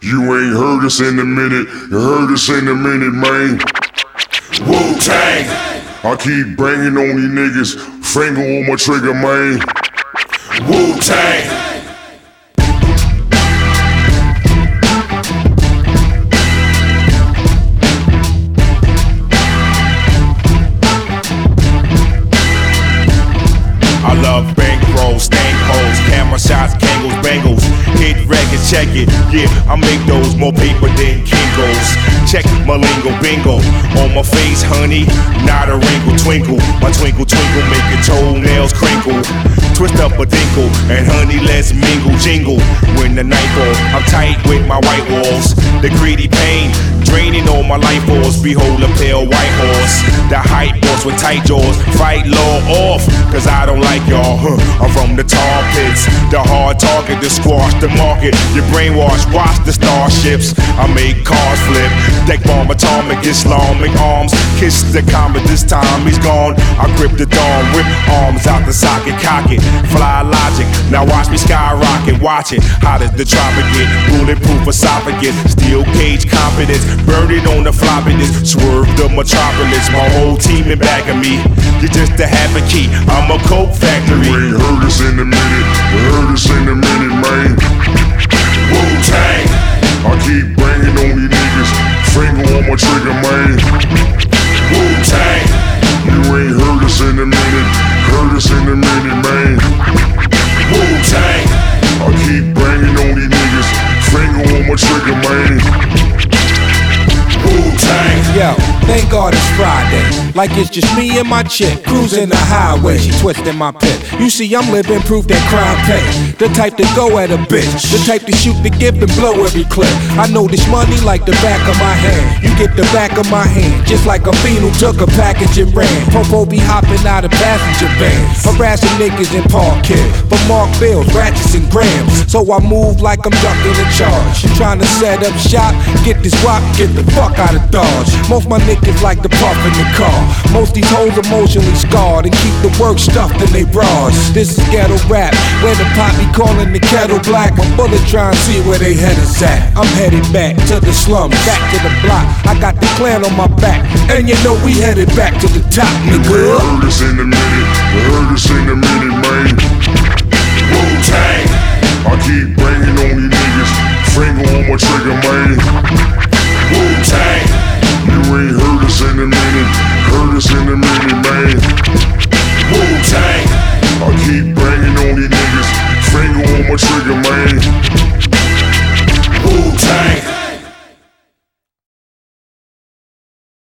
You ain't heard us in a minute, you heard us in a minute, man. Wu-Tang! I keep banging on these niggas, finger on my trigger, man. Wu-Tang! I love bankrolls, stank holes, camera shots, Kangles, bangles. Hit record, check it, yeah, I make those more paper than Kingos. Check my lingo, bingo, on my face, honey, not a wrinkle, twinkle. My twinkle, twinkle, make your toenails crinkle. Twist up a dinkle, and honey, let's mingle, jingle. When the night falls, I'm tight with my white walls. The greedy pain, draining all my life force. Behold a pale white horse, the hype boss with tight jaws. Fight law off, cause I don't like y'all, I'm from the tar pits, the hard target to squash the market. You brainwash, watch the starships. I make cars flip, deck bomb atomic, Islamic arms. Kiss the comet, this time he's gone. I grip the dawn, whip arms out the socket, cock it. Fly logic, now watch me skyrocket. Watch it, how does the tropic get? Bulletproof esophagus, steel cage confidence. Burn it on the floppiness, swerve the metropolis. My whole team in back of me. You're just a habit key, I'm a coke factory. You ain't heard us in a minute, you heard us in a minute, man. Wu-Tang! I keep banging on these niggas, finger on my trigger, man. Wu-Tang! You ain't heard us in a minute, heard us in a minute, man. Wu-Tang! I keep banging on these niggas, finger on my trigger, man. Wu-Tang! Yo, thank God it's Friday. Like it's just me and my chick cruising the highway. She twisting my pit. You see, I'm living proof that crime pay. The type to go at a bitch, the type to shoot the gift and blow every clip. I know this money like the back of my hand. You get the back of my hand, just like a fiend who took a package and ran. Popo be hopping out of passenger vans, harassing niggas in Parkhead for Mark Bills, ratchets and grams. So I move like I'm ducking a charge. You trying to set up shop, get this rock, get the fuck out of Dodge. Most my niggas like to puff in the car. Most these hoes emotionally scarred and keep the work stuffed in they bras. This is ghetto rap, where the poppy calling the kettle black. My bullet trying to see where they head is at. I'm headed back to the slums, back to the block. I got the clan on my back, and you know we headed back to the top, nigga. You heard us in a minute, you heard us in a minute, man. Wu-Tang! I keep banging on these niggas, finger on my trigger, man. Wu-Tang! You ain't heard us in a minute, heard us in a minute, man. Wu-Tang! I keep banging on these niggas, finger on my trigger, man.